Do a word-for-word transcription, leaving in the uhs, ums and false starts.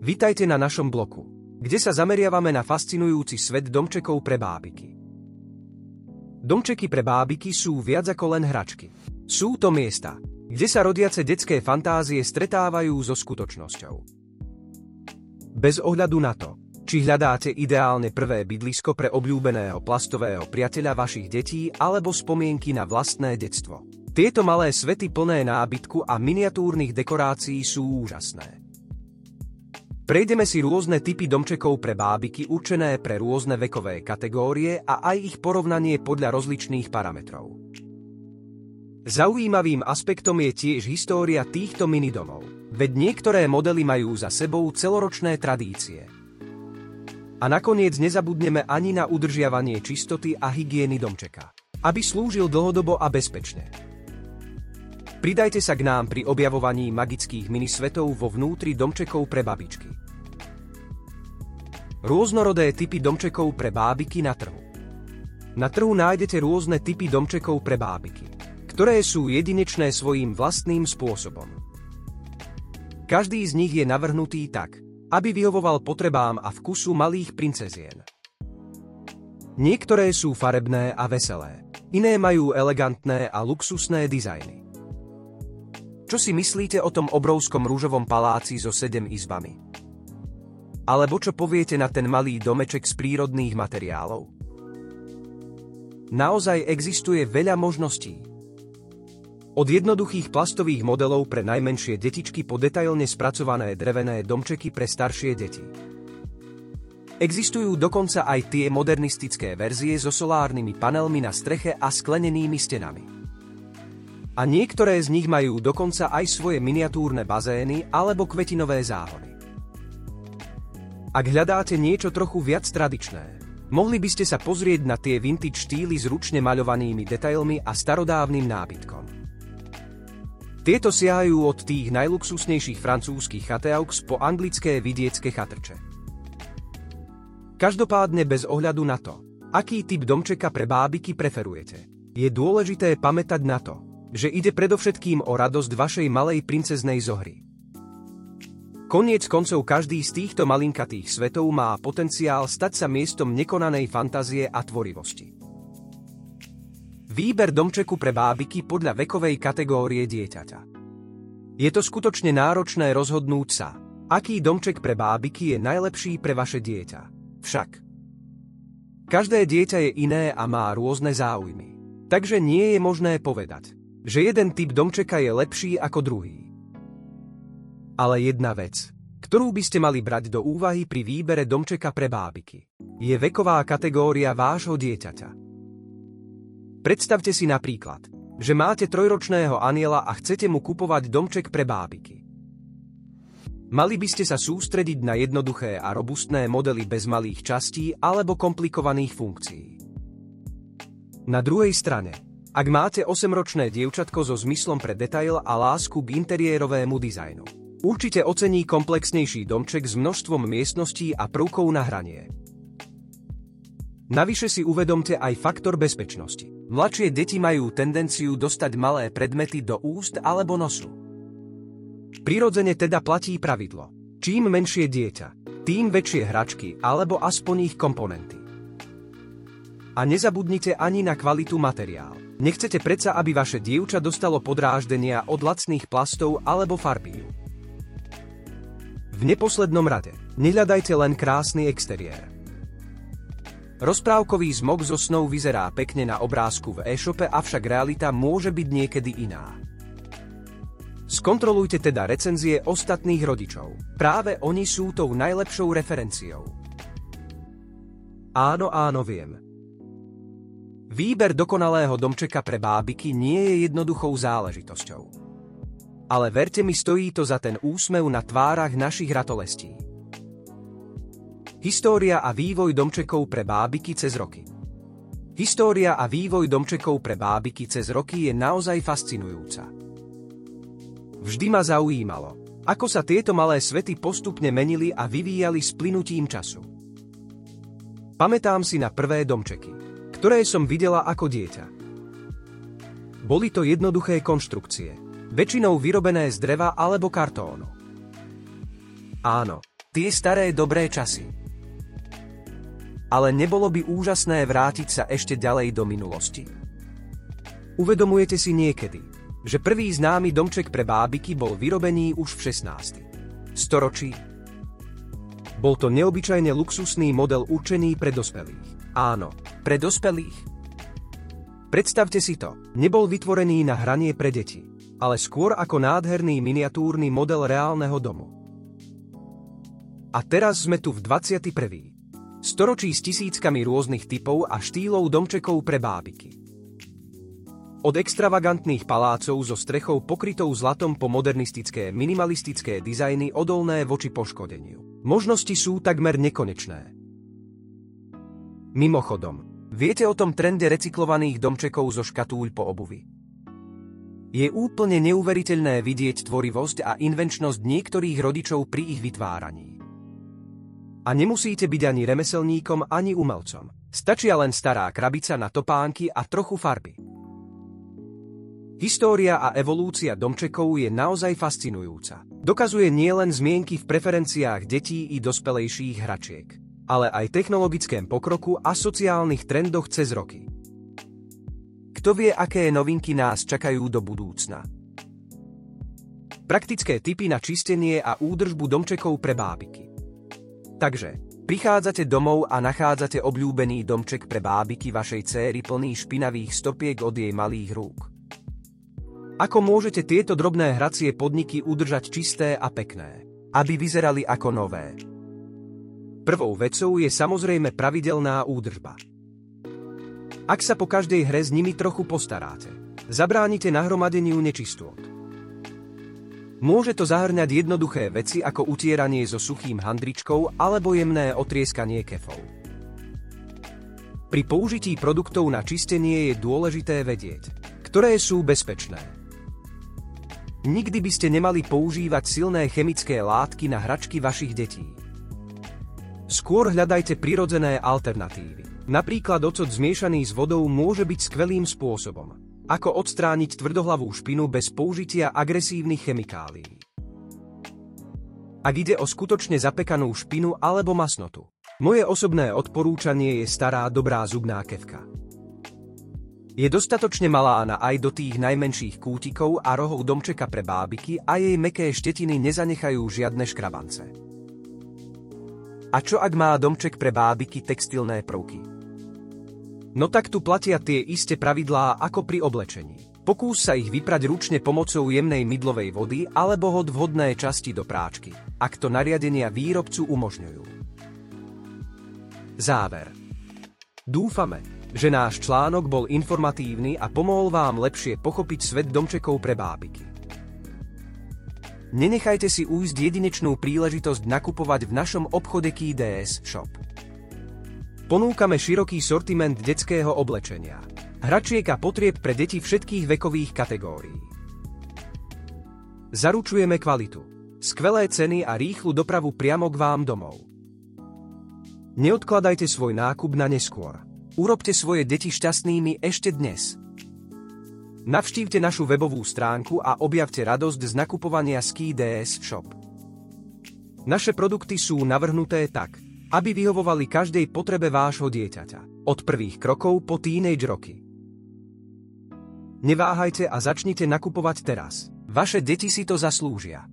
Vitajte na našom bloku, kde sa zameriavame na fascinujúci svet domčekov pre bábiky. Domčeky pre bábiky sú viac ako len hračky. Sú to miesta, kde sa rodiace detské fantázie stretávajú so skutočnosťou. Bez ohľadu na to, či hľadáte ideálne prvé bydlisko pre obľúbeného plastového priateľa vašich detí alebo spomienky na vlastné detstvo. Tieto malé svety plné nábytku a miniatúrnych dekorácií sú úžasné. Prejdeme si rôzne typy domčekov pre bábiky určené pre rôzne vekové kategórie a aj ich porovnanie podľa rozličných parametrov. Zaujímavým aspektom je tiež história týchto minidomov, veď niektoré modely majú za sebou celoročné tradície. A nakoniec nezabudneme ani na udržiavanie čistoty a hygieny domčeka, aby slúžil dlhodobo a bezpečne. Pridajte sa k nám pri objavovaní magických minisvetov vo vnútri domčekov pre babičky. Rôznorodé typy domčekov pre bábiky na trhu. Na trhu nájdete rôzne typy domčekov pre bábiky, ktoré sú jedinečné svojím vlastným spôsobom. Každý z nich je navrhnutý tak, aby vyhovoval potrebám a vkusu malých princezien. Niektoré sú farebné a veselé, iné majú elegantné a luxusné dizajny. Čo si myslíte o tom obrovskom ružovom paláci so sedem izbami? Alebo čo poviete na ten malý domeček z prírodných materiálov? Naozaj existuje veľa možností. Od jednoduchých plastových modelov pre najmenšie detičky po detailne spracované drevené domčeky pre staršie deti. Existujú dokonca aj tie modernistické verzie so solárnymi panelmi na streche a sklenenými stenami. A niektoré z nich majú dokonca aj svoje miniatúrne bazény alebo kvetinové záhony. Ak hľadáte niečo trochu viac tradičné, mohli by ste sa pozrieť na tie vintage štýly s ručne maľovanými detailmi a starodávnym nábytkom. Tieto siahajú od tých najluxusnejších francúzskych chateaux po anglické vidiecké chatrče. Každopádne bez ohľadu na to, aký typ domčeka pre bábiky preferujete, je dôležité pamätať na to, že ide predovšetkým o radosť vašej malej princeznej zohry. Koniec koncov každý z týchto malinkatých svetov má potenciál stať sa miestom nekonanej fantázie a tvorivosti. Výber domčeku pre bábiky podľa vekovej kategórie dieťaťa. Je to skutočne náročné rozhodnúť sa, aký domček pre bábiky je najlepší pre vaše dieťa. Však každé dieťa je iné a má rôzne záujmy, takže nie je možné povedať, že jeden typ domčeka je lepší ako druhý. Ale jedna vec, ktorú by ste mali brať do úvahy pri výbere domčeka pre bábiky, je veková kategória vášho dieťaťa. Predstavte si napríklad, že máte trojročného aniela a chcete mu kupovať domček pre bábiky. Mali by ste sa sústrediť na jednoduché a robustné modely bez malých častí alebo komplikovaných funkcií. Na druhej strane, ak máte osemročné dievčatko so zmyslom pre detail a lásku k interiérovému dizajnu, určite ocení komplexnejší domček s množstvom miestností a prvkov na hranie. Navyše si uvedomte aj faktor bezpečnosti. Mladšie deti majú tendenciu dostať malé predmety do úst alebo nosu. Prirodzene teda platí pravidlo: čím menšie dieťa, tým väčšie hračky alebo aspoň ich komponenty. A nezabudnite ani na kvalitu materiálu. Nechcete predsa, aby vaše dievča dostalo podráždenia od lacných plastov alebo farbív. V neposlednom rade, nehľadajte len krásny exteriér. Rozprávkový zmok zo snov vyzerá pekne na obrázku v e-shope, avšak realita môže byť niekedy iná. Skontrolujte teda recenzie ostatných rodičov. Práve oni sú tou najlepšou referenciou. Áno, áno, viem. Výber dokonalého domčeka pre bábiky nie je jednoduchou záležitosťou. Ale verte mi, stojí to za ten úsmev na tvárach našich ratolestí. História a vývoj domčekov pre bábiky cez roky. História a vývoj domčekov pre bábiky cez roky je naozaj fascinujúca. Vždy ma zaujímalo, ako sa tieto malé svety postupne menili a vyvíjali s plynutím času. Pamätám si na prvé domčeky, ktoré som videla ako dieťa. Boli to jednoduché konštrukcie, väčšinou vyrobené z dreva alebo kartónu. Áno, Tie staré dobré časy. Ale nebolo by úžasné vrátiť sa ešte ďalej do minulosti? Uvedomujete si niekedy, že prvý známy domček pre bábiky bol vyrobený už v šestnástom storočí? Bol to neobyčajne luxusný model určený pre dospelých. Áno, pre dospelých. Predstavte si to, nebol vytvorený na hranie pre deti, ale skôr ako nádherný miniatúrny model reálneho domu. A teraz sme tu v dvadsiatom prvom storočí s tisíckami rôznych typov a štýlov domčekov pre bábiky. Od extravagantných palácov so strechou pokrytou zlatom po modernistické minimalistické dizajny odolné voči poškodeniu. Možnosti sú takmer nekonečné. Mimochodom, viete o tom trende recyklovaných domčekov zo škatúľ po obuvi? Je úplne neuveriteľné vidieť tvorivosť a invenčnosť niektorých rodičov pri ich vytváraní. A nemusíte byť ani remeselníkom, ani umelcom. Stačia len stará krabica na topánky a trochu farby. História a evolúcia domčekov je naozaj fascinujúca. Dokazuje nielen zmienky v preferenciách detí i dospelejších hračiek, ale aj technologickém pokroku a sociálnych trendoch cez roky. Kto vie, aké novinky nás čakajú do budúcna? Praktické tipy na čistenie a údržbu domčekov pre bábiky. Takže, prichádzate domov a nachádzate obľúbený domček pre bábiky vašej céry plný špinavých stopiek od jej malých rúk. Ako môžete tieto drobné hracie podniky udržať čisté a pekné, aby vyzerali ako nové? Prvou vecou je samozrejme pravidelná údržba. Ak sa po každej hre s nimi trochu postaráte, zabránite nahromadeniu nečistôt. Môže to zahŕňať jednoduché veci ako utieranie so suchým handričkou alebo jemné otrieskanie kefov. Pri použití produktov na čistenie je dôležité vedieť, ktoré sú bezpečné. Nikdy by ste nemali používať silné chemické látky na hračky vašich detí. Skôr hľadajte prirodzené alternatívy. Napríklad ocot zmiešaný s vodou môže byť skvelým spôsobom, ako odstrániť tvrdohlavú špinu bez použitia agresívnych chemikálií. Ak ide o skutočne zapekanú špinu alebo masnotu, moje osobné odporúčanie je stará dobrá zubná kefka. Je dostatočne malá na aj do tých najmenších kútikov a rohov domčeka pre bábiky a jej mäkké štetiny nezanechajú žiadne škrabance. A čo ak má domček pre bábiky textilné prvky? No tak tu platia tie isté pravidlá ako pri oblečení. Pokús sa ich vyprať ručne pomocou jemnej mydlovej vody alebo hod vhodné časti do práčky, ak to nariadenia výrobcu umožňujú. Záver. Dúfame, že náš článok bol informatívny a pomohol vám lepšie pochopiť svet domčekov pre bábiky. Nenechajte si ujsť jedinečnú príležitosť nakupovať v našom obchode Key dé es Shop. Ponúkame široký sortiment detského oblečenia, hračiek a potrieb pre deti všetkých vekových kategórií. Zaručujeme kvalitu, skvelé ceny a rýchlu dopravu priamo k vám domov. Neodkladajte svoj nákup na neskôr. Urobte svoje deti šťastnými ešte dnes. Navštívte našu webovú stránku a objavte radosť z nakupovania z Key dé es Shop. Naše produkty sú navrhnuté tak, aby vyhovovali každej potrebe vášho dieťaťa, od prvých krokov po teenage roky. Neváhajte a začnite nakupovať teraz. Vaše deti si to zaslúžia.